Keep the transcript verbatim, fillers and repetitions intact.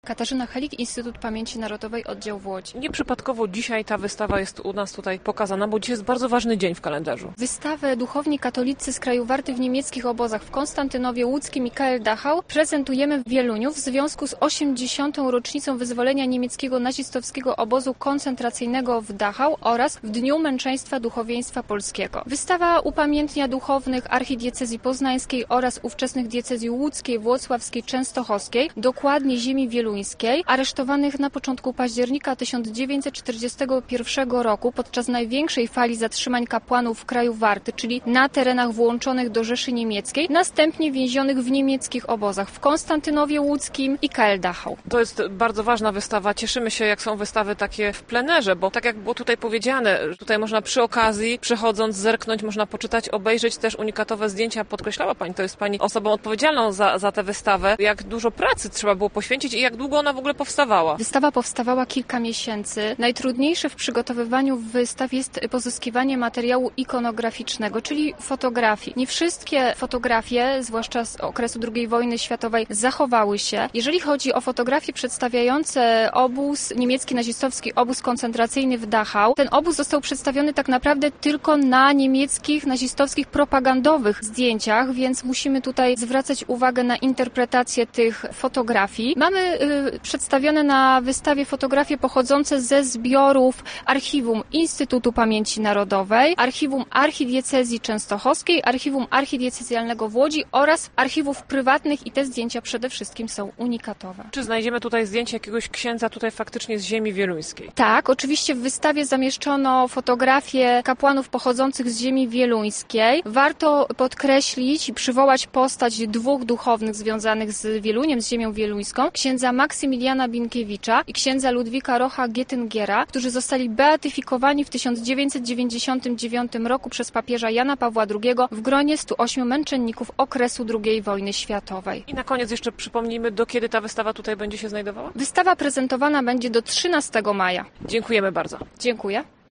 Katarzyna Helik, Instytut Pamięci Narodowej, oddział w Łodzi. Nieprzypadkowo dzisiaj ta wystawa jest u nas tutaj pokazana, bo dzisiaj jest bardzo ważny dzień w kalendarzu. Wystawę Duchowni katolicy z kraju Warty w niemieckich obozach w Konstantynowie Łódzkim Michael Dachau prezentujemy w Wieluniu w związku z osiemdziesiątą rocznicą wyzwolenia niemieckiego nazistowskiego obozu koncentracyjnego w Dachau oraz w Dniu Męczeństwa Duchowieństwa Polskiego. Wystawa upamiętnia duchownych archidiecezji poznańskiej oraz ówczesnych diecezji łódzkiej, włocławskiej, częstochowskiej, dokładnie ziemi wieluńskiej, aresztowanych na początku października tysiąc dziewięćset czterdziestego pierwszego roku podczas największej fali zatrzymań kapłanów w kraju Warty, czyli na terenach włączonych do Rzeszy Niemieckiej, następnie więzionych w niemieckich obozach w Konstantynowie Łódzkim i Michael Dachau. To jest bardzo ważna wystawa. Cieszymy się, jak są wystawy takie w plenerze, bo tak jak było tutaj powiedziane, tutaj można przy okazji, przychodząc, zerknąć, można poczytać, obejrzeć też unikatowe zdjęcia. Podkreślała Pani, to jest Pani osobą odpowiedzialną za, za tę wystawę. Jak dużo pracy trzeba było poświęcić i jak długo ona w ogóle powstawała? Wystawa powstawała kilka miesięcy. Najtrudniejsze w przygotowywaniu wystaw jest pozyskiwanie materiału ikonograficznego, czyli fotografii. Nie wszystkie fotografie, zwłaszcza z okresu drugiej wojny światowej, zachowały się. Jeżeli chodzi o fotografie przedstawiające obóz, niemiecki nazistowski obóz koncentracyjny w Dachau, ten obóz został przedstawiony tak naprawdę tylko na niemieckich nazistowskich propagandowych zdjęciach, więc musimy tutaj zwracać uwagę na interpretację tych fotografii. Mamy y, przedstawione na wystawie fotografie pochodzące ze zbiorów Archiwum Instytutu Pamięci Narodowej, Archiwum Archidiecezji Częstochowskiej, Archiwum Archidiecezjalnego w Łodzi oraz archiwów prywatnych i te zdjęcia przede wszystkim są unikatowe. Czy znajdziemy tutaj zdjęcie jakiegoś księdza tutaj faktycznie z ziemi wieluńskiej? Tak, oczywiście w wystawie zamieszczono fotografie kapłanów pochodzących z ziemi wieluńskiej. Warto podkreślić i przywołać postać dwóch duchownych związanych z Wieluniem, z ziemią wieluńską, księdza Maksymiliana Binkiewicza i księdza Ludwika Rocha Gettyngera, którzy zostali beatyfikowani w tysiąc dziewięćset dziewięćdziesiątym dziewiątym roku przez papieża Jana Pawła drugiego w gronie stu ośmiu męczenników okresu drugiej wojny światowej. I na koniec jeszcze przypomnijmy, do kiedy ta wystawa tutaj będzie się znajdowała? Wystawa prezentowana będzie do trzynastego maja. Dziękujemy bardzo. Dziękuję.